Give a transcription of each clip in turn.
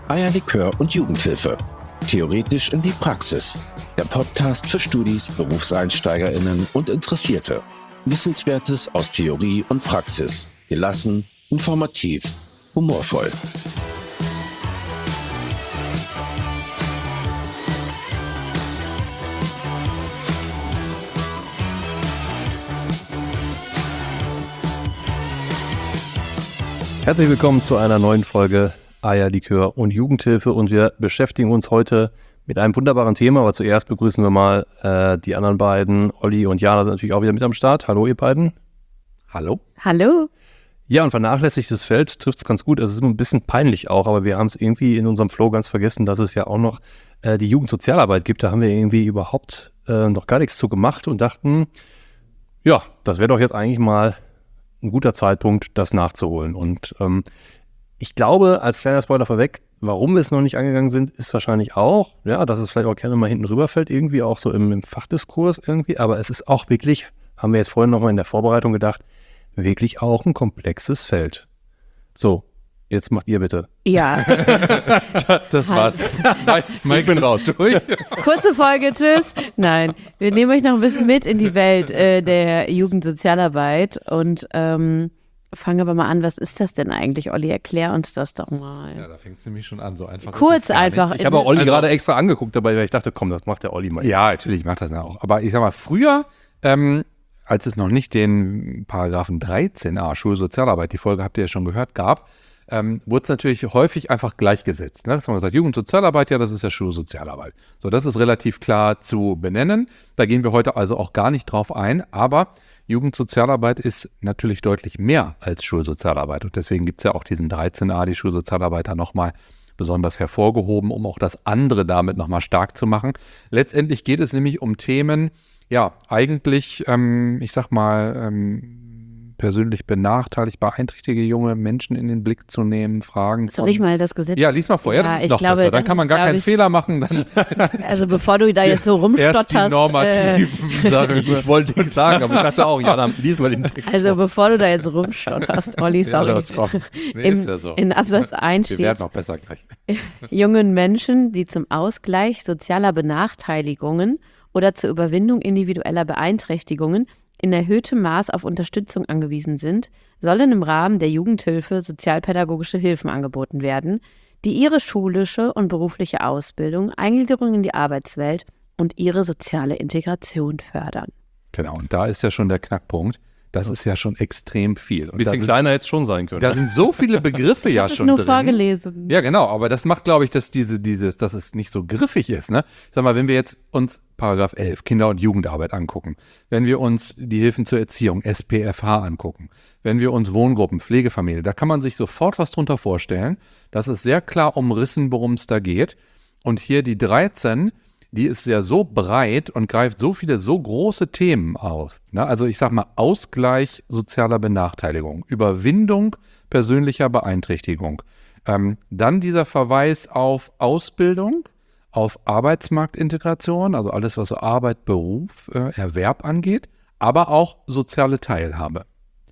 Eierlikör und Jugendhilfe. Theoretisch in die Praxis. Der Podcast für Studis, BerufseinsteigerInnen und Interessierte. Wissenswertes aus Theorie und Praxis. Gelassen, informativ, humorvoll. Herzlich willkommen zu einer neuen Folge Eierlikör und Jugendhilfe und wir beschäftigen uns heute mit einem wunderbaren Thema, aber zuerst begrüßen wir mal die anderen beiden. Olli und Jana sind natürlich auch wieder mit am Start. Hallo ihr beiden. Hallo. Hallo. Ja, und vernachlässigtes Feld trifft es ganz gut. Es ist ein bisschen peinlich auch, aber wir haben es irgendwie in unserem Flow ganz vergessen, dass es ja auch noch die Jugendsozialarbeit gibt. Da haben wir irgendwie überhaupt noch gar nichts zu gemacht und dachten, ja, das wäre doch jetzt eigentlich mal ein guter Zeitpunkt, das nachzuholen. Und ich glaube, als kleiner Spoiler vorweg, warum wir es noch nicht angegangen sind, ist wahrscheinlich auch, ja, dass es vielleicht auch gerne mal hinten rüberfällt, irgendwie auch so im Fachdiskurs irgendwie, aber es ist auch wirklich, haben wir jetzt vorhin nochmal in der Vorbereitung gedacht, wirklich auch ein komplexes Feld. So, jetzt macht ihr bitte. Ja. Das war's. Ich bin raus. Durch. Kurze Folge, tschüss. Nein, wir nehmen euch noch ein bisschen mit in die Welt der Jugendsozialarbeit und fangen aber mal an, was ist das denn eigentlich, Olli? Erklär uns das doch mal. Ja, da fängt es nämlich schon an, so einfach. Kurz einfach. Ich habe auch Olli gerade extra angeguckt dabei, weil ich dachte, komm, das macht der Olli mal. Ja, natürlich macht das ja auch. Aber ich sag mal, früher, als es noch nicht den Paragraphen 13a Schulsozialarbeit, die Folge habt ihr ja schon gehört, gab, wurde es natürlich häufig einfach gleichgesetzt. Ne? Dass man gesagt, Jugendsozialarbeit, ja, das ist ja Schulsozialarbeit. So, das ist relativ klar zu benennen. Da gehen wir heute also auch gar nicht drauf ein. Aber Jugendsozialarbeit ist natürlich deutlich mehr als Schulsozialarbeit. Und deswegen gibt es ja auch diesen 13a, die Schulsozialarbeit, da nochmal besonders hervorgehoben, um auch das andere damit nochmal stark zu machen. Letztendlich geht es nämlich um Themen, ja, eigentlich, ich sag mal, persönlich benachteiligt, beeinträchtigte junge Menschen in den Blick zu nehmen, Fragen. Soll ich mal das Gesetz? Ja, lies mal vor, ja, das ist noch besser. Dann kann man gar keinen Fehler machen. Dann also bevor du da jetzt so rumstotterst. Erst die normativen Sachen. Ich wollte nichts sagen, aber ich dachte auch, ja, dann lies mal den Text Also vor. bevor du da jetzt rumstotterst, Olli, sorry. Ja, das kommt. Nee, ist ja so. In Absatz 1 Wir steht, werden noch besser gleich. jungen Menschen, die zum Ausgleich sozialer Benachteiligungen oder zur Überwindung individueller Beeinträchtigungen in erhöhtem Maß auf Unterstützung angewiesen sind, sollen im Rahmen der Jugendhilfe sozialpädagogische Hilfen angeboten werden, die ihre schulische und berufliche Ausbildung, Eingliederung in die Arbeitswelt und ihre soziale Integration fördern. Genau, und da ist ja schon der Knackpunkt. Das ist ja schon extrem viel. Ein bisschen kleiner hätte es schon sein können. Da sind so viele Begriffe ja schon nur drin. vorgelesen. Ja, genau, aber das macht, glaube ich, dass dass es nicht so griffig ist. Ne? Sag mal, wenn wir jetzt uns Paragraph 11, Kinder- und Jugendarbeit angucken, wenn wir uns die Hilfen zur Erziehung, SPFH angucken, wenn wir uns Wohngruppen, Pflegefamilie, da kann man sich sofort was drunter vorstellen. Das ist sehr klar umrissen, worum es da geht. Und hier die 13, die ist ja so breit und greift so viele, so große Themen auf. Ne? Also ich sag mal, Ausgleich sozialer Benachteiligung, Überwindung persönlicher Beeinträchtigung. Dann dieser Verweis auf Ausbildung, auf Arbeitsmarktintegration, also alles, was so Arbeit, Beruf, Erwerb angeht, aber auch soziale Teilhabe.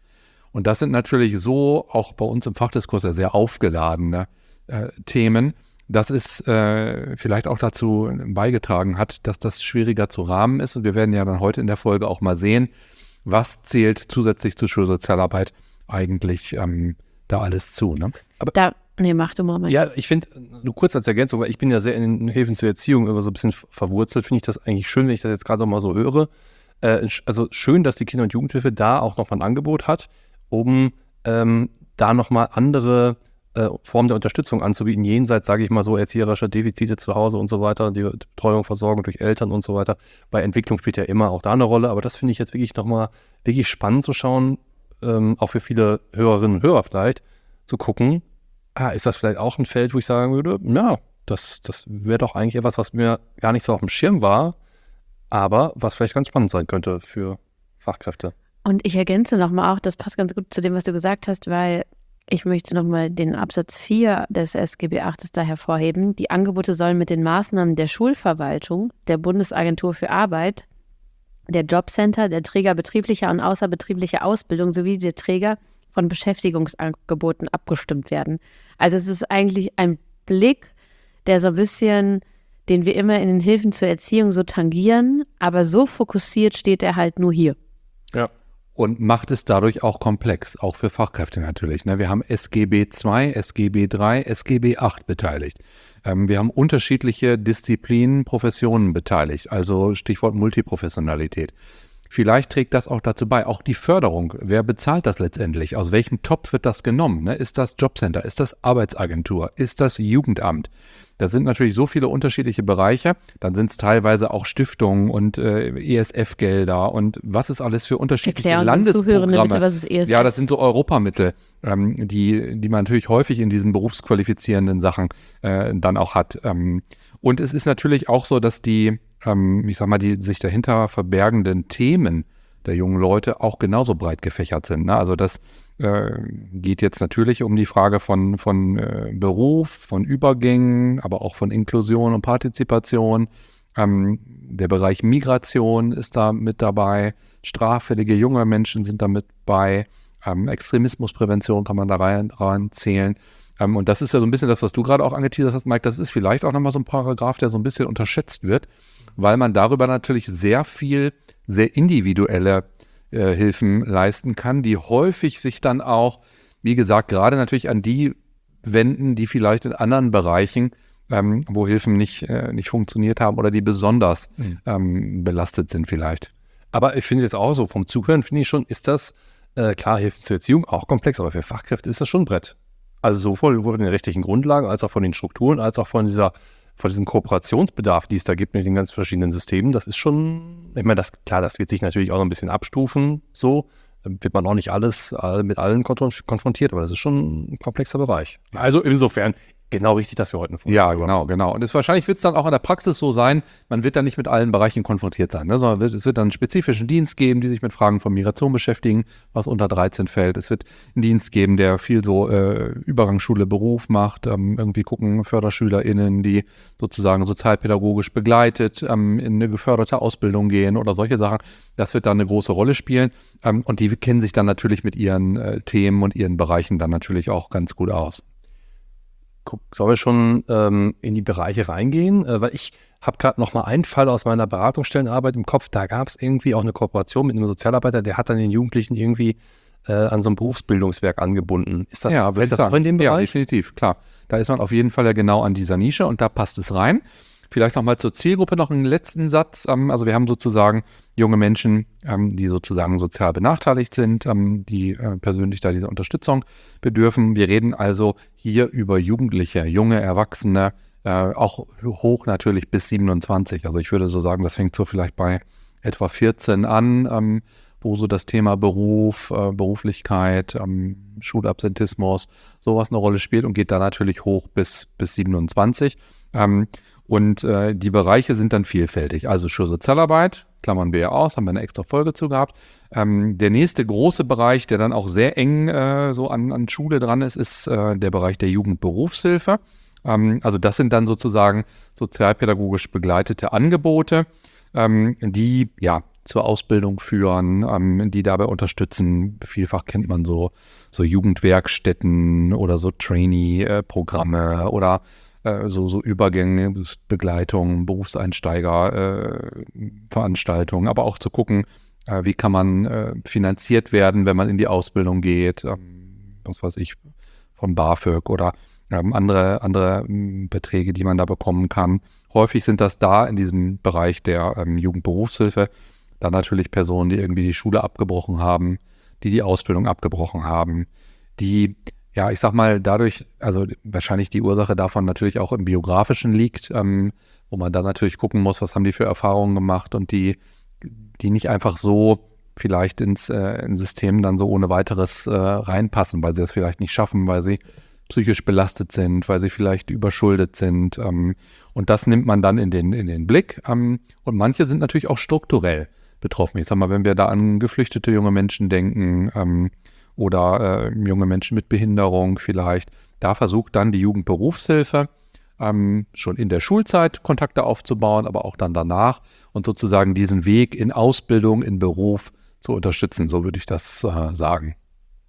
Und das sind natürlich so auch bei uns im Fachdiskurs ja sehr aufgeladene Themen, dass es vielleicht auch dazu beigetragen hat, dass das schwieriger zu rahmen ist. Und wir werden ja dann heute in der Folge auch mal sehen, was zählt zusätzlich zur Schulsozialarbeit eigentlich da alles zu. Ne? Aber mach du mal. Ja, ich finde, nur kurz als Ergänzung, weil ich bin ja sehr in den Hilfen zur Erziehung immer so ein bisschen verwurzelt, finde ich das eigentlich schön, wenn ich das jetzt gerade noch mal so höre. Also schön, dass die Kinder- und Jugendhilfe da auch noch mal ein Angebot hat, um da noch mal andere Formen der Unterstützung anzubieten, jenseits, sage ich mal so, erzieherischer Defizite zu Hause und so weiter, die Betreuung, Versorgung durch Eltern und so weiter. Bei Entwicklung spielt ja immer auch da eine Rolle, aber das finde ich jetzt wirklich nochmal wirklich spannend zu schauen, auch für viele Hörerinnen und Hörer vielleicht, zu gucken, ist das vielleicht auch ein Feld, wo ich sagen würde, ja, das wäre doch eigentlich etwas, was mir gar nicht so auf dem Schirm war, aber was vielleicht ganz spannend sein könnte für Fachkräfte. Und ich ergänze nochmal auch, das passt ganz gut zu dem, was du gesagt hast, weil ich möchte nochmal den Absatz 4 des SGB 8 da hervorheben. Die Angebote sollen mit den Maßnahmen der Schulverwaltung, der Bundesagentur für Arbeit, der Jobcenter, der Träger betrieblicher und außerbetrieblicher Ausbildung sowie der Träger von Beschäftigungsangeboten abgestimmt werden. Also es ist eigentlich ein Blick, der so ein bisschen, den wir immer in den Hilfen zur Erziehung so tangieren, aber so fokussiert steht er halt nur hier. Ja. Und macht es dadurch auch komplex, auch für Fachkräfte natürlich. Ne? Wir haben SGB II, SGB III, SGB VIII beteiligt. Wir haben unterschiedliche Disziplinen, Professionen beteiligt, also Stichwort Multiprofessionalität. Vielleicht trägt das auch dazu bei, auch die Förderung. Wer bezahlt das letztendlich? Aus welchem Topf wird das genommen? Ne? Ist das Jobcenter? Ist das Arbeitsagentur? Ist das Jugendamt? Da sind natürlich so viele unterschiedliche Bereiche. Dann sind es teilweise auch Stiftungen und ESF-Gelder und was ist alles für unterschiedliche Landesprogramme. Bitte, was ist ESF? Ja, das sind so Europamittel, die man natürlich häufig in diesen berufsqualifizierenden Sachen dann auch hat. Und es ist natürlich auch so, dass die sich dahinter verbergenden Themen der jungen Leute auch genauso breit gefächert sind. Ne? Also das geht jetzt natürlich um die Frage von Beruf, von Übergängen, aber auch von Inklusion und Partizipation. Der Bereich Migration ist da mit dabei, straffällige junge Menschen sind da mit bei, Extremismusprävention kann man da rein zählen. Und das ist ja so ein bisschen das, was du gerade auch angeteasert hast, Mike, das ist vielleicht auch nochmal so ein Paragraph, der so ein bisschen unterschätzt wird, weil man darüber natürlich sehr individuelle Hilfen leisten kann, die häufig sich dann auch, wie gesagt, gerade natürlich an die wenden, die vielleicht in anderen Bereichen, wo Hilfen nicht funktioniert haben oder die besonders belastet sind vielleicht. Aber ich finde jetzt auch so, vom Zuhören finde ich schon, ist das, klar, Hilfe zur Erziehung auch komplex, aber für Fachkräfte ist das schon ein Brett. Also sowohl von den rechtlichen Grundlagen, als auch von den Strukturen, als auch von diesem Kooperationsbedarf, die es da gibt mit den ganz verschiedenen Systemen, das ist schon, ich meine, das wird sich natürlich auch noch ein bisschen abstufen, so, wird man auch nicht mit allen konfrontiert, aber das ist schon ein komplexer Bereich. Also insofern genau richtig, dass wir heute eine Folge haben. Ja, genau. Und wahrscheinlich wird es dann auch in der Praxis so sein, man wird dann nicht mit allen Bereichen konfrontiert sein, ne? Sondern es wird dann einen spezifischen Dienst geben, die sich mit Fragen von Migration beschäftigen, was unter 13 fällt. Es wird einen Dienst geben, der viel so Übergangsschule, Beruf macht, irgendwie gucken, FörderschülerInnen, die sozusagen sozialpädagogisch begleitet, in eine geförderte Ausbildung gehen oder solche Sachen. Das wird dann eine große Rolle spielen. Und die kennen sich dann natürlich mit ihren Themen und ihren Bereichen dann natürlich auch ganz gut aus. Sollen wir schon in die Bereiche reingehen? Weil ich habe gerade noch mal einen Fall aus meiner Beratungsstellenarbeit im Kopf. Da gab es irgendwie auch eine Kooperation mit einem Sozialarbeiter, der hat dann den Jugendlichen irgendwie an so ein Berufsbildungswerk angebunden. Ist das, ja, würde ich sagen, auch in dem Bereich? Ja, definitiv, klar. Da ist man auf jeden Fall ja genau an dieser Nische und da passt es rein. Vielleicht nochmal zur Zielgruppe noch einen letzten Satz. Also wir haben sozusagen junge Menschen, die sozusagen sozial benachteiligt sind, die persönlich da dieser Unterstützung bedürfen. Wir reden also hier über Jugendliche, junge Erwachsene, auch hoch natürlich bis 27. Also ich würde so sagen, das fängt so vielleicht bei etwa 14 an, wo so das Thema Beruf, Beruflichkeit, Schulabsentismus, sowas eine Rolle spielt und geht da natürlich hoch bis 27. Und die Bereiche sind dann vielfältig. Also Schulsozialarbeit, klammern wir ja aus, haben wir eine extra Folge zu gehabt. Der nächste große Bereich, der dann auch sehr eng so an Schule dran ist der Bereich der Jugendberufshilfe. Also das sind dann sozusagen sozialpädagogisch begleitete Angebote, die ja zur Ausbildung führen, die dabei unterstützen. Vielfach kennt man so Jugendwerkstätten oder so Trainee-Programme oder so Übergänge, Begleitung, Berufseinsteiger-Veranstaltungen, aber auch zu gucken, wie kann man finanziert werden, wenn man in die Ausbildung geht, was weiß ich, von BAföG oder andere Beträge, die man da bekommen kann. Häufig sind das da in diesem Bereich der Jugendberufshilfe dann natürlich Personen, die irgendwie die Schule abgebrochen haben, die Ausbildung abgebrochen haben, die, ja, ich sag mal, dadurch, also wahrscheinlich die Ursache davon natürlich auch im Biografischen liegt, wo man dann natürlich gucken muss, was haben die für Erfahrungen gemacht und die nicht einfach so vielleicht ins System dann so ohne weiteres reinpassen, weil sie das vielleicht nicht schaffen, weil sie psychisch belastet sind, weil sie vielleicht überschuldet sind. Und das nimmt man dann in den Blick. Und manche sind natürlich auch strukturell betroffen. Ich sag mal, wenn wir da an geflüchtete junge Menschen denken, oder junge Menschen mit Behinderung vielleicht. Da versucht dann die Jugendberufshilfe schon in der Schulzeit Kontakte aufzubauen, aber auch dann danach und sozusagen diesen Weg in Ausbildung, in Beruf zu unterstützen. So würde ich das sagen.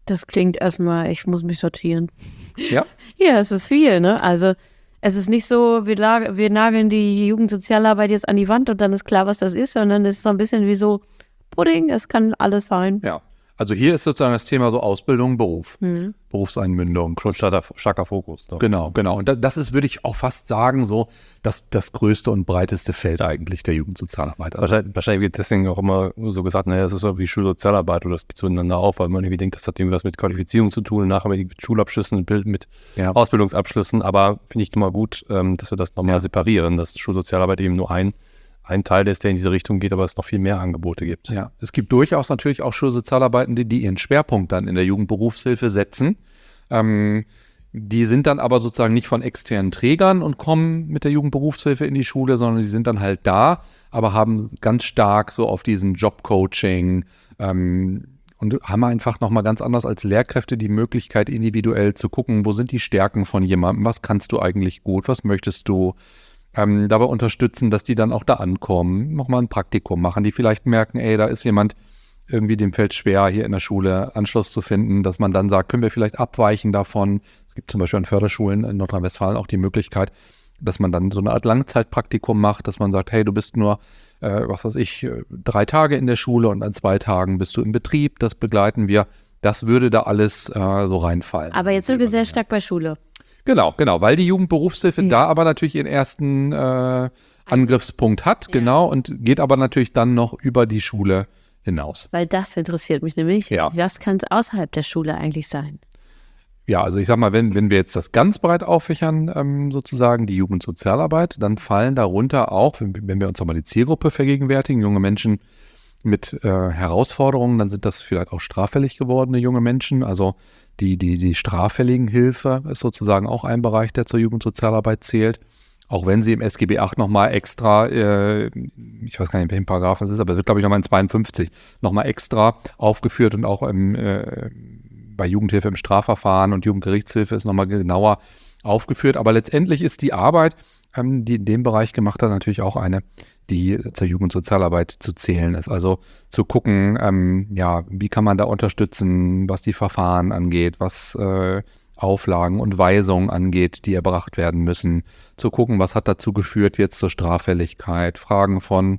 Das klingt erstmal, ich muss mich sortieren. Ja? Ja, es ist viel, ne? Also es ist nicht so, wir nageln die Jugendsozialarbeit jetzt an die Wand und dann ist klar, was das ist, sondern es ist so ein bisschen wie so Pudding, es kann alles sein. Ja. Also hier ist sozusagen das Thema so Ausbildung, Beruf, Mhm. Berufseinbündung. Schon starker Fokus. Doch. Genau. Und das ist, würde ich auch fast sagen, so das größte und breiteste Feld eigentlich der Jugendsozialarbeit. Also, Wahrscheinlich wird deswegen auch immer so gesagt, naja, das ist so wie Schulsozialarbeit oder das geht zueinander auf, weil man irgendwie denkt, das hat irgendwas mit Qualifizierung zu tun, nachher mit Schulabschlüssen, mit ja. Ausbildungsabschlüssen, aber finde ich immer gut, dass wir das nochmal separieren, dass Schulsozialarbeit eben nur ein Teil ist, der in diese Richtung geht, aber es noch viel mehr Angebote gibt. Ja, es gibt durchaus natürlich auch Schulsozialarbeitende, die ihren Schwerpunkt dann in der Jugendberufshilfe setzen. Die sind dann aber sozusagen nicht von externen Trägern und kommen mit der Jugendberufshilfe in die Schule, sondern die sind dann halt da, aber haben ganz stark so auf diesen Jobcoaching und haben einfach nochmal ganz anders als Lehrkräfte die Möglichkeit, individuell zu gucken, wo sind die Stärken von jemandem, was kannst du eigentlich gut, was möchtest du, dabei unterstützen, dass die dann auch da ankommen, nochmal ein Praktikum machen, die vielleicht merken, ey, da ist jemand, irgendwie dem fällt schwer, hier in der Schule Anschluss zu finden, dass man dann sagt, können wir vielleicht abweichen davon. Es gibt zum Beispiel an Förderschulen in Nordrhein-Westfalen auch die Möglichkeit, dass man dann so eine Art Langzeitpraktikum macht, dass man sagt, hey, du bist nur, 3 Tage in der Schule und an 2 Tagen bist du im Betrieb, das begleiten wir. Das würde da alles so reinfallen. Aber jetzt sind wir sehr stark bei Schule. Genau, weil die Jugendberufshilfe da aber natürlich ihren ersten Angriffspunkt hat, genau, und geht aber natürlich dann noch über die Schule hinaus. Weil das interessiert mich nämlich. Ja. Was kann es außerhalb der Schule eigentlich sein? Ja, also ich sag mal, wenn wir jetzt das ganz breit auffächern, sozusagen die Jugendsozialarbeit, dann fallen darunter auch, wenn wir uns nochmal die Zielgruppe vergegenwärtigen, junge Menschen mit Herausforderungen, dann sind das vielleicht auch straffällig gewordene junge Menschen. Also die straffälligen-Hilfe ist sozusagen auch ein Bereich, der zur Jugendsozialarbeit zählt. Auch wenn sie im SGB 8 nochmal extra, ich weiß gar nicht, in welchem Paragraph es ist, aber es wird, glaube ich, nochmal in 52 nochmal extra aufgeführt und auch bei Jugendhilfe im Strafverfahren und Jugendgerichtshilfe ist nochmal genauer aufgeführt. Aber letztendlich ist die Arbeit, die in dem Bereich gemacht hat, natürlich auch eine, die zur Jugendsozialarbeit zu zählen ist. Also zu gucken, wie kann man da unterstützen, was die Verfahren angeht, was Auflagen und Weisungen angeht, die erbracht werden müssen. Zu gucken, was hat dazu geführt jetzt zur Straffälligkeit, Fragen von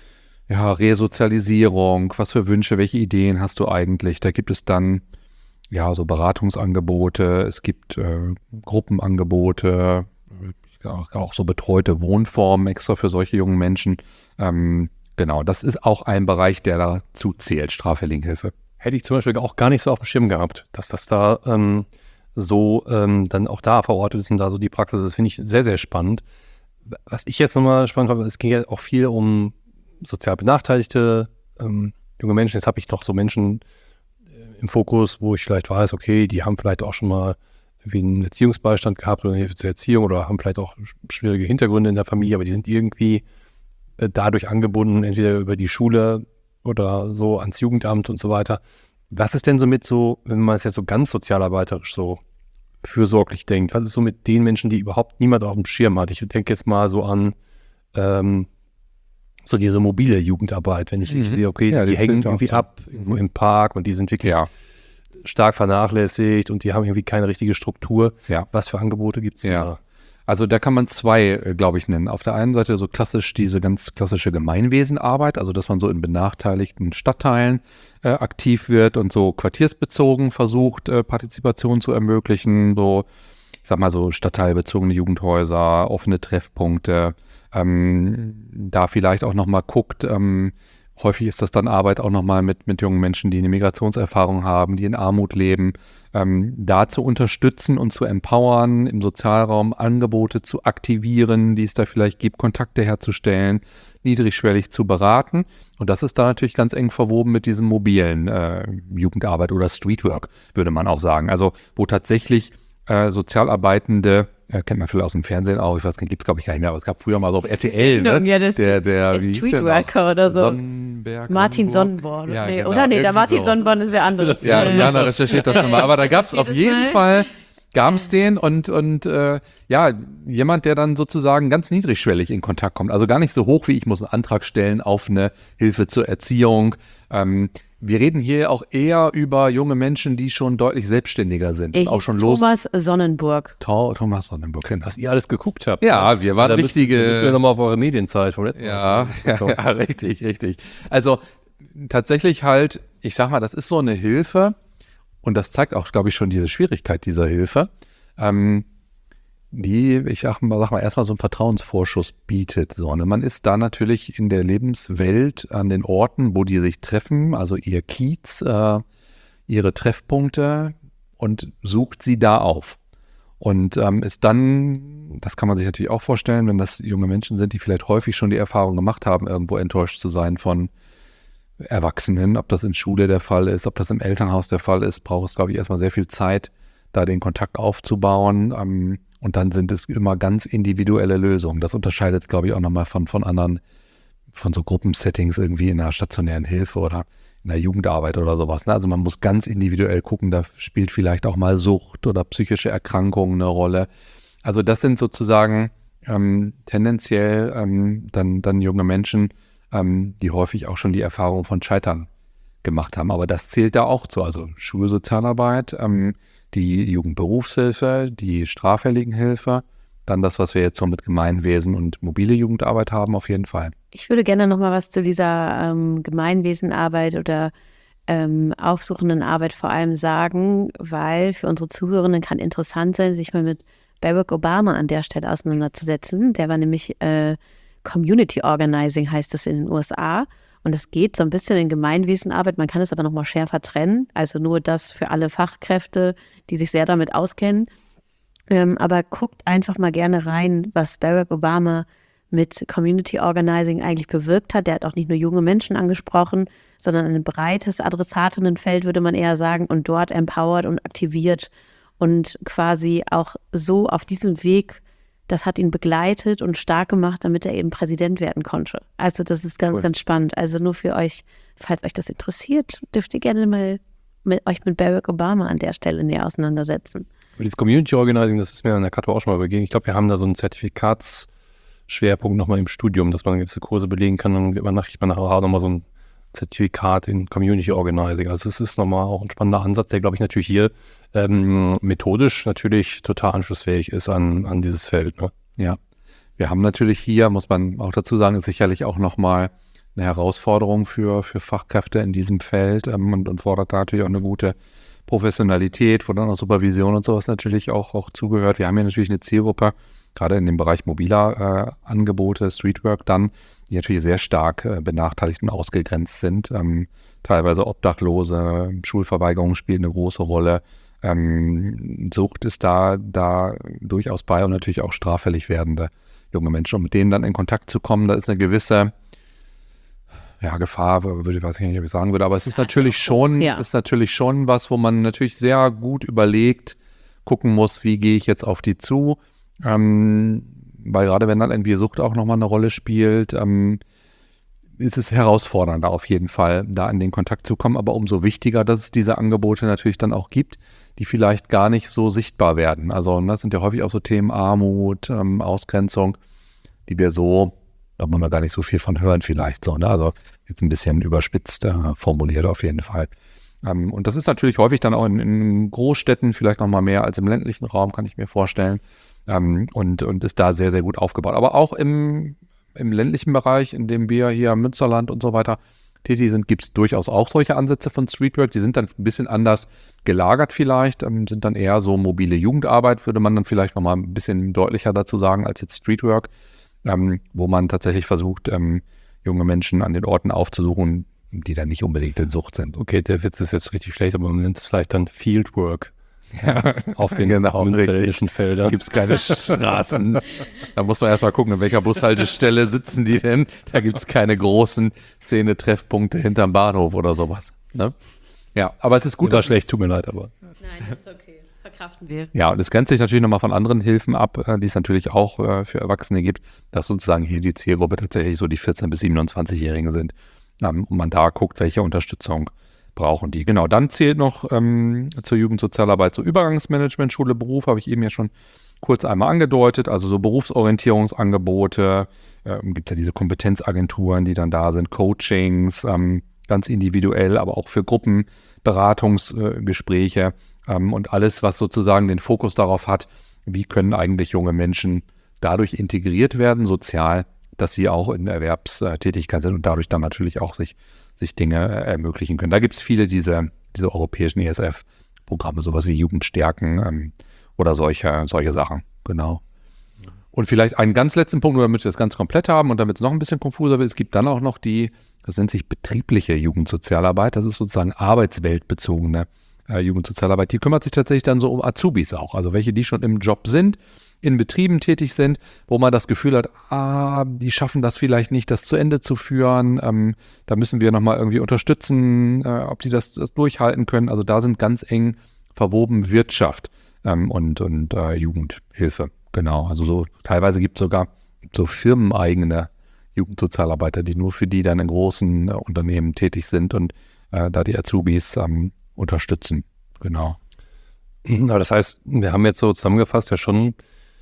Resozialisierung, was für Wünsche, welche Ideen hast du eigentlich? Da gibt es dann so Beratungsangebote, es gibt Gruppenangebote, auch so betreute Wohnformen extra für solche jungen Menschen. Genau, das ist auch ein Bereich, der dazu zählt, Straffälligenhilfe. Hätte ich zum Beispiel auch gar nicht so auf dem Schirm gehabt, dass das da dann auch da verortet ist und da so die Praxis ist, finde ich sehr, sehr spannend. Was ich jetzt nochmal spannend fand, es ging ja auch viel um sozial benachteiligte junge Menschen. Jetzt habe ich noch so Menschen im Fokus, wo ich vielleicht weiß, okay, die haben vielleicht auch schon mal wie einen Erziehungsbeistand gehabt oder eine Hilfe zur Erziehung oder haben vielleicht auch schwierige Hintergründe in der Familie, aber die sind irgendwie dadurch angebunden, entweder über die Schule oder so ans Jugendamt und so weiter. Was ist denn so wenn man es jetzt so ganz sozialarbeiterisch so fürsorglich denkt, was ist so mit den Menschen, die überhaupt niemand auf dem Schirm hat? Ich denke jetzt mal so an so diese mobile Jugendarbeit, wenn ich sehe, okay, die hängen irgendwie ab irgendwo im Park und die sind wirklich stark vernachlässigt und die haben irgendwie keine richtige Struktur. Ja. Was für Angebote gibt es da? Also da kann man 2, glaube ich, nennen. Auf der einen Seite so klassisch diese ganz klassische Gemeinwesenarbeit, also dass man so in benachteiligten Stadtteilen aktiv wird und so quartiersbezogen versucht, Partizipation zu ermöglichen. So, ich sag mal so stadtteilbezogene Jugendhäuser, offene Treffpunkte. Da vielleicht auch nochmal guckt, häufig ist das dann Arbeit auch nochmal mit jungen Menschen, die eine Migrationserfahrung haben, die in Armut leben, da zu unterstützen und zu empowern, im Sozialraum Angebote zu aktivieren, die es da vielleicht gibt, Kontakte herzustellen, niedrigschwellig zu beraten. Und das ist da natürlich ganz eng verwoben mit diesem mobilen Jugendarbeit oder Streetwork, würde man auch sagen. Also wo tatsächlich Sozialarbeitende, kennt man vielleicht aus dem Fernsehen auch, ich weiß nicht, gibt es glaube ich gar nicht mehr, aber es gab früher mal so auf RTL, ne? Ja, das der wie Streetworker oder so. Sonnenberg, Martin Sonnenburg? Sonnenborn. Ja, Nee, genau, oder? Nee, der irgendwie Martin so. Sonnenborn ist wer anderes. Ja, Jana recherchiert das nochmal. Aber da gab es auf jeden Fall, den und jemand, der dann sozusagen ganz niedrigschwellig in Kontakt kommt. Also gar nicht so hoch wie ich muss einen Antrag stellen auf eine Hilfe zur Erziehung. wir reden hier auch eher über junge Menschen, die schon deutlich selbstständiger sind. Ich auch schon Thomas Sonnenburg. Thomas Sonnenburg. Was ihr alles geguckt habt. Ja, wir waren da richtige... Müssen wir nochmal auf eure Medienzeit vom letzten Ja, richtig. Also tatsächlich halt, ich sag mal, das ist so eine Hilfe und das zeigt auch, glaube ich, schon diese Schwierigkeit dieser Hilfe, die, ich sag mal, erstmal so einen Vertrauensvorschuss bietet. So, ne? Man ist da natürlich in der Lebenswelt an den Orten, wo die sich treffen, also ihr Kiez, ihre Treffpunkte und sucht sie da auf. Und ist dann, das kann man sich natürlich auch vorstellen, wenn das junge Menschen sind, die vielleicht häufig schon die Erfahrung gemacht haben, irgendwo enttäuscht zu sein von Erwachsenen, ob das in Schule der Fall ist, ob das im Elternhaus der Fall ist, braucht es, glaube ich, erstmal sehr viel Zeit, da den Kontakt aufzubauen. Und dann sind es immer ganz individuelle Lösungen. Das unterscheidet, glaube ich, auch nochmal von anderen, von so Gruppensettings irgendwie in einer stationären Hilfe oder in der Jugendarbeit oder sowas. Ne? Also man muss ganz individuell gucken, da spielt vielleicht auch mal Sucht oder psychische Erkrankungen eine Rolle. Also das sind sozusagen tendenziell dann junge Menschen, die häufig auch schon die Erfahrung von Scheitern gemacht haben. Aber das zählt da auch zu. Also Schulsozialarbeit, die Jugendberufshilfe, die Straffälligenhilfe, dann das, was wir jetzt so mit Gemeinwesen und mobile Jugendarbeit haben, auf jeden Fall. Ich würde gerne noch mal was zu dieser Gemeinwesenarbeit oder aufsuchenden Arbeit vor allem sagen, weil für unsere Zuhörenden kann interessant sein, sich mal mit Barack Obama an der Stelle auseinanderzusetzen. Der war nämlich Community Organizing, heißt das in den USA. Und es geht so ein bisschen in Gemeinwesenarbeit, man kann es aber noch mal schärfer trennen. Also nur das für alle Fachkräfte, die sich sehr damit auskennen. Aber guckt einfach mal gerne rein, was Barack Obama mit Community Organizing eigentlich bewirkt hat. Der hat auch nicht nur junge Menschen angesprochen, sondern ein breites Adressatinnenfeld, würde man eher sagen, und dort empowert und aktiviert und quasi auch so auf diesem Weg, das hat ihn begleitet und stark gemacht, damit er eben Präsident werden konnte. Also das ist ganz, ganz spannend. Also nur für euch, falls euch das interessiert, dürft ihr gerne mal euch mit Barack Obama an der Stelle näher auseinandersetzen. Dieses Community Organizing, das ist mir an der Kato auch schon mal begegnet. Ich glaube, wir haben da so einen Zertifikatsschwerpunkt nochmal im Studium, dass man gewisse Kurse belegen kann. Dann kriegt man nachher nochmal so ein Zertifikat in Community Organizing. Also es ist nochmal auch ein spannender Ansatz, der, glaube ich, natürlich hier methodisch natürlich total anschlussfähig ist an dieses Feld. Ne? Ja, wir haben natürlich hier, muss man auch dazu sagen, ist sicherlich auch nochmal eine Herausforderung für Fachkräfte in diesem Feld und fordert da natürlich auch eine gute Professionalität, wo dann auch Supervision und sowas natürlich auch zugehört. Wir haben hier natürlich eine Zielgruppe, gerade in dem Bereich mobiler Angebote, Streetwork dann, die natürlich sehr stark benachteiligt und ausgegrenzt sind. Teilweise Obdachlose, Schulverweigerung spielt eine große Rolle. Sucht ist da durchaus bei und natürlich auch straffällig werdende junge Menschen. Um mit denen dann in Kontakt zu kommen, da ist eine gewisse Gefahr, ich weiß nicht, ob ich sagen würde, aber es ist natürlich schon was, wo man natürlich sehr gut überlegt, gucken muss, wie gehe ich jetzt auf die zu, weil gerade wenn dann irgendwie Sucht auch nochmal eine Rolle spielt, ist es herausfordernder auf jeden Fall, da in den Kontakt zu kommen, aber umso wichtiger, dass es diese Angebote natürlich dann auch gibt, die vielleicht gar nicht so sichtbar werden. Also das sind ja häufig auch so Themen Armut, Ausgrenzung, die wir so, da muss man gar nicht so viel von hören vielleicht so, ne? Also jetzt ein bisschen überspitzt formuliert auf jeden Fall. Und das ist natürlich häufig dann auch in Großstädten vielleicht noch mal mehr als im ländlichen Raum, kann ich mir vorstellen, und ist da sehr, sehr gut aufgebaut. Aber auch im ländlichen Bereich, in dem wir hier im Münsterland und so weiter tätig sind, gibt es durchaus auch solche Ansätze von Streetwork. Die sind dann ein bisschen anders gelagert vielleicht, sind dann eher so mobile Jugendarbeit, würde man dann vielleicht noch mal ein bisschen deutlicher dazu sagen, als jetzt Streetwork, wo man tatsächlich versucht, junge Menschen an den Orten aufzusuchen, die dann nicht unbedingt in Sucht sind. Okay, der Witz ist jetzt richtig schlecht, aber man nennt es vielleicht dann Fieldwork. Ja, auf den münsterländischen Feldern. Gibt es keine Straßen. Da muss man erstmal gucken, in welcher Bushaltestelle sitzen die denn. Da gibt es keine großen Szene-Treffpunkte hinterm Bahnhof oder sowas. Ne? Ja, aber es ist gut. War schlecht, tut mir leid, aber. Nein, das ist okay. Verkraften wir. Ja, und es grenzt sich natürlich nochmal von anderen Hilfen ab, die es natürlich auch für Erwachsene gibt, dass sozusagen hier die Zielgruppe tatsächlich so die 14- bis 27-Jährigen sind. Und man da guckt, welche Unterstützung brauchen die. Genau, dann zählt noch zur Jugendsozialarbeit so Übergangsmanagement, Schule, Beruf, habe ich eben ja schon kurz einmal angedeutet, also so Berufsorientierungsangebote, gibt es ja diese Kompetenzagenturen, die dann da sind, Coachings, ganz individuell, aber auch für Gruppenberatungsgespräche und alles, was sozusagen den Fokus darauf hat, wie können eigentlich junge Menschen dadurch integriert werden, sozial, dass sie auch in Erwerbstätigkeit sind und dadurch dann natürlich auch sich Dinge ermöglichen können. Da gibt es viele diese europäischen ESF-Programme, sowas wie Jugendstärken oder solche Sachen, genau. Und vielleicht einen ganz letzten Punkt, nur damit wir das ganz komplett haben und damit es noch ein bisschen konfuser wird, es gibt dann auch noch das nennt sich betriebliche Jugendsozialarbeit, das ist sozusagen arbeitsweltbezogene Jugendsozialarbeit, die kümmert sich tatsächlich dann so um Azubis auch, also welche, die schon im Job sind, in Betrieben tätig sind, wo man das Gefühl hat, die schaffen das vielleicht nicht, das zu Ende zu führen, da müssen wir nochmal irgendwie unterstützen, ob die das durchhalten können, also da sind ganz eng verwoben Wirtschaft und Jugendhilfe, genau, also so teilweise gibt es sogar so firmeneigene Jugendsozialarbeiter, die nur für die dann in großen Unternehmen tätig sind und da die Azubis unterstützen, genau. Aber das heißt, wir haben jetzt so zusammengefasst ja schon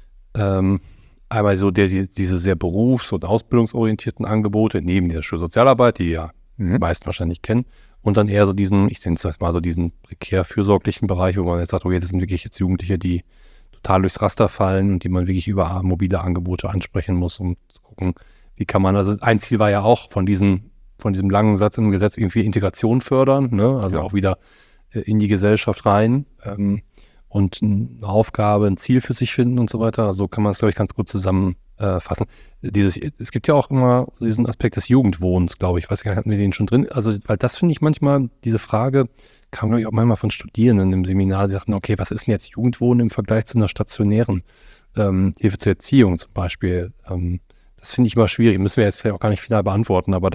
einmal so diese sehr berufs- und ausbildungsorientierten Angebote, neben dieser Schulsozialarbeit, die ja die meisten wahrscheinlich kennen, und dann eher so diesen, ich nenne es jetzt mal so diesen prekär-fürsorglichen Bereich, wo man jetzt sagt, okay, das sind wirklich jetzt Jugendliche, die total durchs Raster fallen und die man wirklich über mobile Angebote ansprechen muss, um zu gucken, wie kann man, also ein Ziel war ja auch von diesem langen Satz im Gesetz irgendwie Integration fördern, ne? Also auch wieder in die Gesellschaft rein und eine Aufgabe, ein Ziel für sich finden und so weiter. Also kann man es, glaube ich, ganz gut zusammenfassen. Es gibt ja auch immer diesen Aspekt des Jugendwohnens, glaube ich. Weiß gar nicht, hatten wir den schon drin? Also, weil das finde ich manchmal, diese Frage kam, glaube ich, auch manchmal von Studierenden im Seminar, die sagten, okay, was ist denn jetzt Jugendwohnen im Vergleich zu einer stationären Hilfe zur Erziehung zum Beispiel? Das finde ich immer schwierig. Müssen wir jetzt vielleicht auch gar nicht final beantworten, aber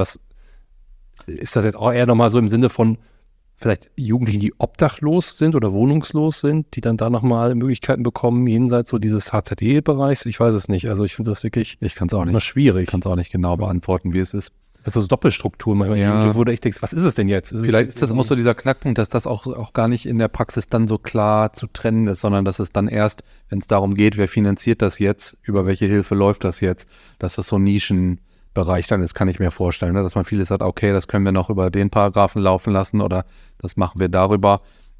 ist das jetzt auch eher nochmal so im Sinne von vielleicht Jugendlichen, die obdachlos sind oder wohnungslos sind, die dann da nochmal Möglichkeiten bekommen, jenseits so dieses HZE-Bereichs? Ich weiß es nicht. Also ich finde das wirklich immer schwierig. Ich kann es auch nicht genau beantworten, wie es ist. Das ist so Doppelstruktur, wo du echt denkst, was ist es denn jetzt? Vielleicht ist das auch so dieser Knackpunkt, dass das auch gar nicht in der Praxis dann so klar zu trennen ist, sondern dass es dann erst, wenn es darum geht, wer finanziert das jetzt, über welche Hilfe läuft das jetzt, dass das so ein Nischenbereich dann ist, kann ich mir vorstellen, ne? Dass man vieles sagt, okay, das können wir noch über den Paragraphen laufen lassen oder das machen wir darüber.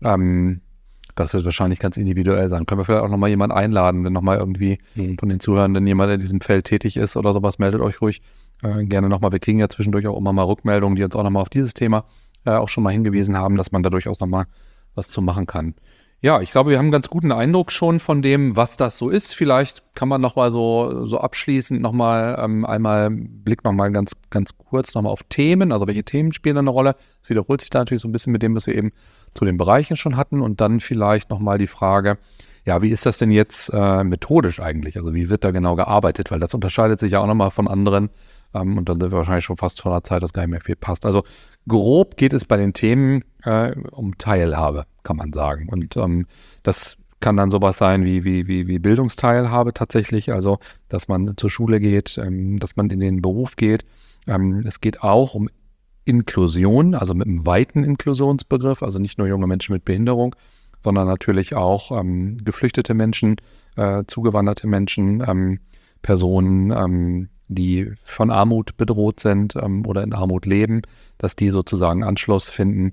Das wird wahrscheinlich ganz individuell sein. Können wir vielleicht auch nochmal jemanden einladen, wenn nochmal irgendwie von den Zuhörenden jemand in diesem Feld tätig ist oder sowas, meldet euch ruhig gerne nochmal. Wir kriegen ja zwischendurch auch immer mal Rückmeldungen, die uns auch nochmal auf dieses Thema auch schon mal hingewiesen haben, dass man da durchaus nochmal was zu machen kann. Ja, ich glaube, wir haben einen ganz guten Eindruck schon von dem, was das so ist. Vielleicht kann man nochmal so abschließend nochmal blickt man mal ganz kurz nochmal auf Themen, also welche Themen spielen da eine Rolle. Das wiederholt sich da natürlich so ein bisschen mit dem, was wir eben zu den Bereichen schon hatten und dann vielleicht nochmal die Frage, ja, wie ist das denn jetzt methodisch eigentlich? Also wie wird da genau gearbeitet? Weil das unterscheidet sich ja auch nochmal von anderen und dann sind wir wahrscheinlich schon fast vor einer Zeit, dass gar nicht mehr viel passt. Also grob geht es bei den Themen um Teilhabe, kann man sagen. Und das kann dann sowas sein wie Bildungsteilhabe tatsächlich, also dass man zur Schule geht, dass man in den Beruf geht. Es geht auch um Inklusion, also mit einem weiten Inklusionsbegriff, also nicht nur junge Menschen mit Behinderung, sondern natürlich auch geflüchtete Menschen, zugewanderte Menschen, Personen, die von Armut bedroht sind oder in Armut leben, dass die sozusagen Anschluss finden.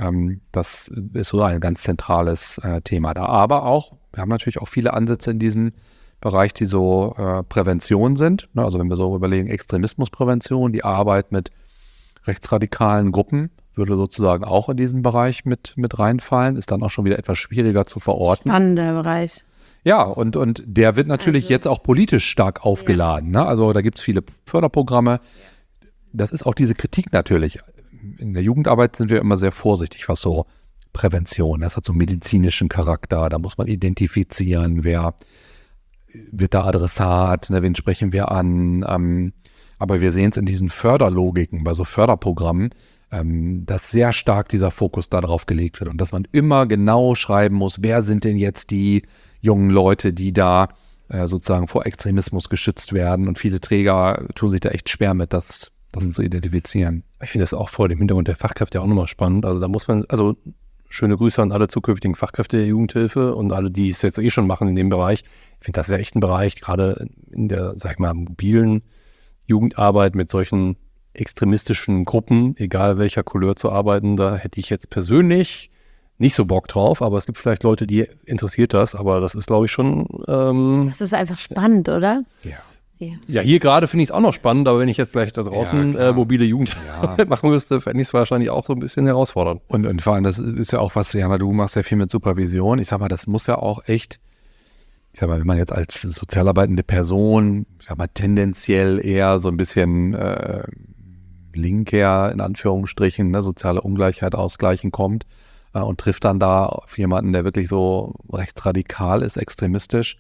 Das ist so ein ganz zentrales Thema da. Aber auch, wir haben natürlich auch viele Ansätze in diesem Bereich, die so Prävention sind. Ne? Also wenn wir so überlegen, Extremismusprävention, die Arbeit mit rechtsradikalen Gruppen würde sozusagen auch in diesen Bereich mit reinfallen, ist dann auch schon wieder etwas schwieriger zu verorten. Spannender Bereich. Ja, und der wird natürlich jetzt auch politisch stark aufgeladen. Ne? Also da gibt es viele Förderprogramme. Das ist auch diese Kritik natürlich. In der Jugendarbeit sind wir immer sehr vorsichtig, was so Prävention, das hat so einen medizinischen Charakter, da muss man identifizieren, wer wird da Adressat, ne, wen sprechen wir an. Aber wir sehen es in diesen Förderlogiken, bei so Förderprogrammen, dass sehr stark dieser Fokus darauf gelegt wird und dass man immer genau schreiben muss, wer sind denn jetzt die jungen Leute, die da sozusagen vor Extremismus geschützt werden, und viele Träger tun sich da echt schwer mit, das zu identifizieren. Ich finde das auch vor dem Hintergrund der Fachkräfte auch nochmal spannend. Also da muss man, also schöne Grüße an alle zukünftigen Fachkräfte der Jugendhilfe und alle, die es jetzt schon machen in dem Bereich. Ich finde das ja echt ein Bereich, gerade in der, sag ich mal, mobilen Jugendarbeit mit solchen extremistischen Gruppen, egal welcher Couleur, zu arbeiten. Da hätte ich jetzt persönlich nicht so Bock drauf, aber es gibt vielleicht Leute, die interessiert das, aber das ist, glaube ich, schon... das ist einfach spannend, oder? Ja, hier gerade finde ich es auch noch spannend, aber wenn ich jetzt gleich da draußen mobile Jugend machen müsste, fände ich es wahrscheinlich auch so ein bisschen herausfordernd. Und vor allem, das ist ja auch was, Jana, du machst ja viel mit Supervision. Ich sag mal, das muss ja auch echt, ich sag mal, wenn man jetzt als sozialarbeitende Person, ich sag mal, tendenziell eher so ein bisschen linker, in Anführungsstrichen, ne, soziale Ungleichheit ausgleichen kommt und trifft dann da auf jemanden, der wirklich so rechtsradikal ist, extremistisch.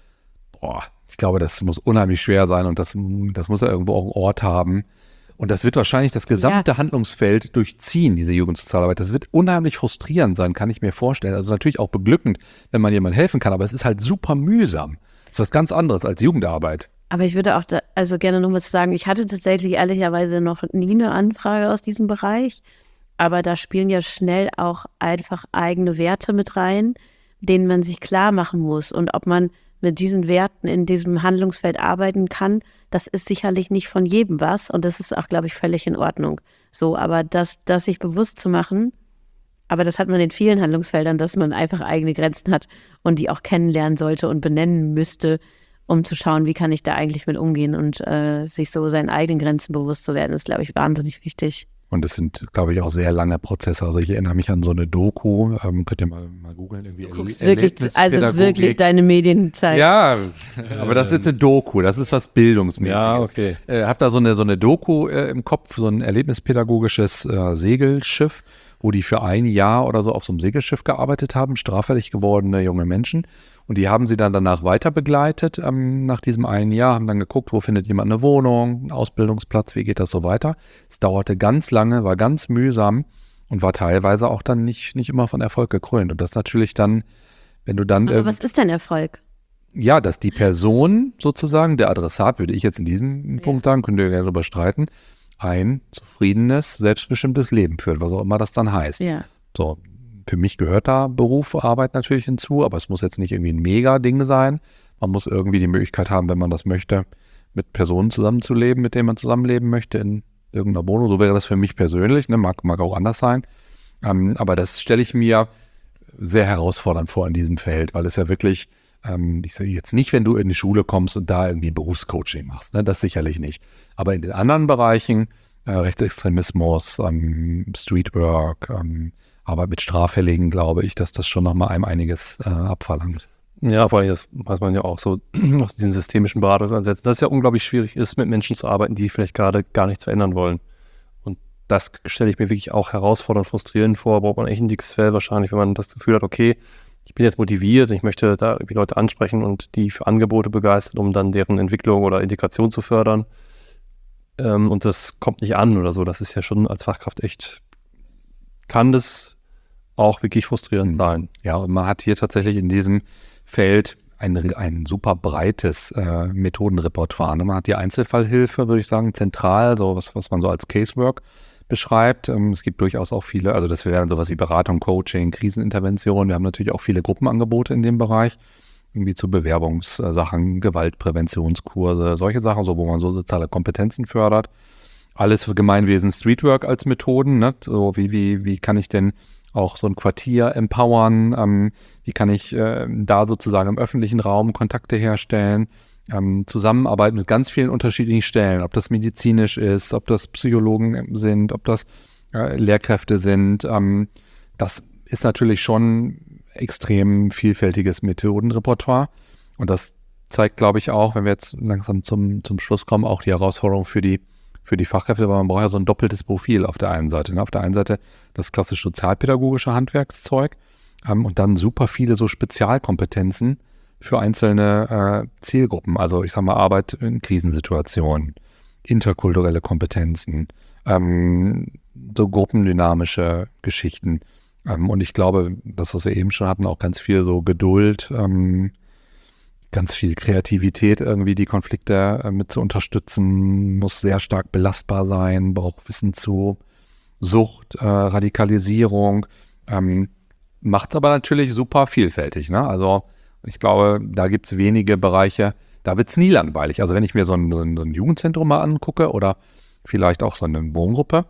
Ich glaube, das muss unheimlich schwer sein und das muss ja irgendwo auch einen Ort haben. Und das wird wahrscheinlich das gesamte Handlungsfeld durchziehen, diese Jugendsozialarbeit. Das wird unheimlich frustrierend sein, kann ich mir vorstellen. Also natürlich auch beglückend, wenn man jemandem helfen kann, aber es ist halt super mühsam. Das ist was ganz anderes als Jugendarbeit. Aber ich würde auch gerne noch was sagen. Ich hatte tatsächlich ehrlicherweise noch nie eine Anfrage aus diesem Bereich, aber da spielen ja schnell auch einfach eigene Werte mit rein, denen man sich klar machen muss. Und ob man mit diesen Werten in diesem Handlungsfeld arbeiten kann, das ist sicherlich nicht von jedem was und das ist auch, glaube ich, völlig in Ordnung. So, aber das sich bewusst zu machen, aber das hat man in vielen Handlungsfeldern, dass man einfach eigene Grenzen hat und die auch kennenlernen sollte und benennen müsste, um zu schauen, wie kann ich da eigentlich mit umgehen und sich so seinen eigenen Grenzen bewusst zu werden, ist, glaube ich, wahnsinnig wichtig. Und es sind, glaube ich, auch sehr lange Prozesse. Also ich erinnere mich an so eine Doku, könnt ihr mal googeln. Du guckst wirklich deine Medienzeit. Ja, aber das ist eine Doku, das ist was Bildungsmäßiges. Ja, okay. Hab da so eine Doku im Kopf, so ein erlebnispädagogisches Segelschiff, wo die für ein Jahr oder so auf so einem Segelschiff gearbeitet haben, straffällig gewordene junge Menschen. Und die haben sie dann danach weiter begleitet, nach diesem einen Jahr, haben dann geguckt, wo findet jemand eine Wohnung, einen Ausbildungsplatz, wie geht das so weiter. Es dauerte ganz lange, war ganz mühsam und war teilweise auch dann nicht immer von Erfolg gekrönt. Und das natürlich dann, wenn du dann... Aber was ist denn Erfolg? Ja, dass die Person sozusagen, der Adressat, würde ich jetzt in diesem Punkt sagen, könnt ihr gerne darüber streiten, ein zufriedenes, selbstbestimmtes Leben führt, was auch immer das dann heißt. Ja. So. Für mich gehört da Beruf, Arbeit natürlich hinzu, aber es muss jetzt nicht irgendwie ein Mega-Ding sein. Man muss irgendwie die Möglichkeit haben, wenn man das möchte, mit Personen zusammenzuleben, mit denen man zusammenleben möchte in irgendeiner Wohnung. So wäre das für mich persönlich, ne? Mag auch anders sein. Aber das stelle ich mir sehr herausfordernd vor in diesem Feld, weil es ja wirklich, ich sage jetzt nicht, wenn du in die Schule kommst und da irgendwie Berufscoaching machst, ne? Das sicherlich nicht. Aber in den anderen Bereichen, Rechtsextremismus, Streetwork, aber mit Straffälligen glaube ich, dass das schon nochmal einem einiges abverlangt. Ja, vor allem das weiß man ja auch so aus diesen systemischen Beratungsansätzen, dass es ja unglaublich schwierig ist, mit Menschen zu arbeiten, die vielleicht gerade gar nichts verändern wollen. Und das stelle ich mir wirklich auch herausfordernd, frustrierend vor. Braucht man echt ein dickes Fell wahrscheinlich, wenn man das Gefühl hat, okay, ich bin jetzt motiviert, ich möchte da irgendwie Leute ansprechen und die für Angebote begeistern, um dann deren Entwicklung oder Integration zu fördern. Und das kommt nicht an oder so. Das ist ja schon als Fachkraft echt, kann das auch wirklich frustrierend sein. Ja, und man hat hier tatsächlich in diesem Feld ein super breites Methodenrepertoire. Man hat die Einzelfallhilfe, würde ich sagen, zentral, so was man so als Casework beschreibt. Es gibt durchaus auch viele, also das wären sowas wie Beratung, Coaching, Krisenintervention. Wir haben natürlich auch viele Gruppenangebote in dem Bereich, irgendwie zu Bewerbungssachen, Gewaltpräventionskurse, solche Sachen, so wo man so soziale Kompetenzen fördert. Alles für Gemeinwesen, Streetwork als Methoden, ne? So wie kann ich denn auch so ein Quartier empowern, wie kann ich da sozusagen im öffentlichen Raum Kontakte herstellen, Zusammenarbeit mit ganz vielen unterschiedlichen Stellen, ob das medizinisch ist, ob das Psychologen sind, ob das Lehrkräfte sind. Das ist natürlich schon extrem vielfältiges Methodenrepertoire und das zeigt, glaube ich, auch, wenn wir jetzt langsam zum Schluss kommen, auch die Herausforderung für die Fachkräfte, weil man braucht ja so ein doppeltes Profil auf der einen Seite. Ne? Auf der einen Seite das klassisch sozialpädagogische Handwerkszeug und dann super viele so Spezialkompetenzen für einzelne Zielgruppen. Also ich sage mal Arbeit in Krisensituationen, interkulturelle Kompetenzen, so gruppendynamische Geschichten. Und ich glaube, das, was wir eben schon hatten, auch ganz viel so Geduld, ganz viel Kreativität irgendwie, die Konflikte mit zu unterstützen, muss sehr stark belastbar sein, braucht Wissen zu Sucht, Radikalisierung, macht es aber natürlich super vielfältig. Ne? Also ich glaube, da gibt es wenige Bereiche, da wird es nie langweilig. Also wenn ich mir so ein Jugendzentrum mal angucke oder vielleicht auch so eine Wohngruppe,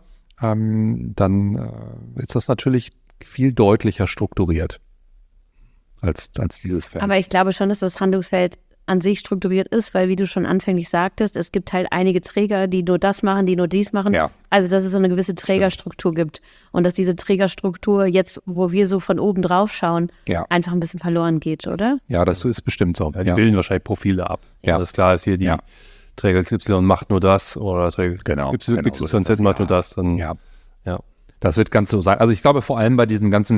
dann ist das natürlich viel deutlicher strukturiert als dieses Feld. Aber ich glaube schon, dass das Handlungsfeld an sich strukturiert ist, weil, wie du schon anfänglich sagtest, es gibt halt einige Träger, die nur das machen, die nur dies machen. Ja. Also, dass es so eine gewisse Trägerstruktur gibt. Und dass diese Trägerstruktur jetzt, wo wir so von oben drauf schauen, Ja. einfach ein bisschen verloren geht, oder? Ja, das ist bestimmt so. Ja, die bilden wahrscheinlich Profile ab. Ja. Alles klar ist hier, die Ja. Träger XY macht nur das oder Träger Genau, XYZ so ist das, macht ja. nur das. Dann, Ja. Ja. Das wird ganz so sein. Also ich glaube vor allem bei diesen ganzen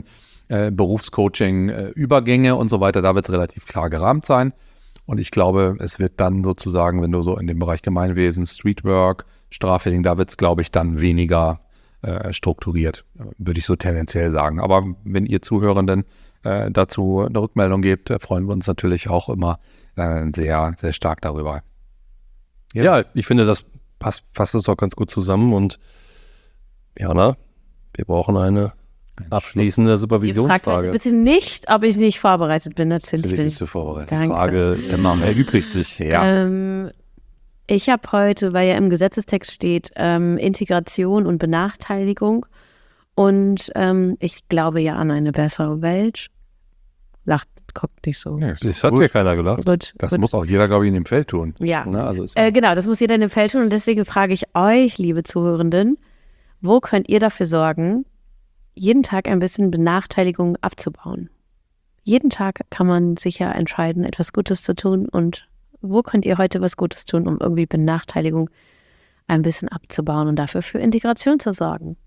Berufscoaching-Übergänge und so weiter, da wird es relativ klar gerahmt sein. Und ich glaube, es wird dann sozusagen, wenn du so in dem Bereich Gemeinwesen, Streetwork, Strafrecht, da wird es, glaube ich, dann weniger strukturiert, würde ich so tendenziell sagen. Aber wenn ihr Zuhörenden dazu eine Rückmeldung gebt, freuen wir uns natürlich auch immer sehr, sehr stark darüber. Ja, ich finde, das fasst es auch ganz gut zusammen. Und Jana, wir brauchen eine abschließende Ihr fragt heute Supervisionsfrage. bitte nicht, ob ich nicht vorbereitet bin. Natürlich Natürlich bin bist ich. du vorbereitet. Danke. Frage immer erübrigt sich. Ja. Ich habe heute, weil ja im Gesetzestext steht, Integration und Benachteiligung. Und ich glaube ja an eine bessere Welt. Lacht, guckt nicht so. Ja, Das hat mir keiner gedacht. Gut, Das gut. muss auch jeder, glaube ich, in dem Feld tun. Ja. Ne? Also ist Genau, das muss jeder in dem Feld tun. Und deswegen frage ich euch, liebe Zuhörenden, wo könnt ihr dafür sorgen, jeden Tag ein bisschen Benachteiligung abzubauen? Jeden Tag kann man sich ja entscheiden, etwas Gutes zu tun. Und wo könnt ihr heute was Gutes tun, um irgendwie Benachteiligung ein bisschen abzubauen und dafür für Integration zu sorgen?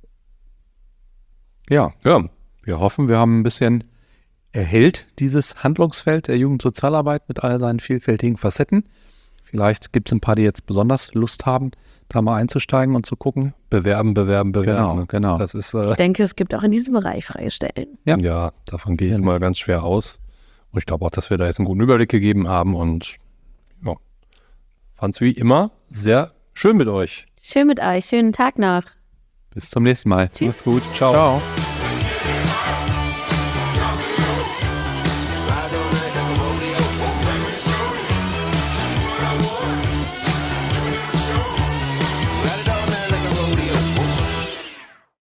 ja, Ja, wir hoffen, wir haben ein bisschen erhellt dieses Handlungsfeld der Jugendsozialarbeit mit all seinen vielfältigen Facetten. Vielleicht gibt es ein paar, die jetzt besonders Lust haben, da mal einzusteigen und zu gucken. bewerben. Genau. Das ist, Ich denke, es gibt auch in diesem Bereich freie Stellen. ja, davon gehe ich mal ganz schwer aus. Und ich glaube auch, dass wir da jetzt einen guten Überblick gegeben haben. Und ja, fand es wie immer sehr schön mit euch. Schön mit euch. Schönen Tag noch. Bis zum nächsten Mal. Tschüss. Macht's gut. Ciao. Ciao.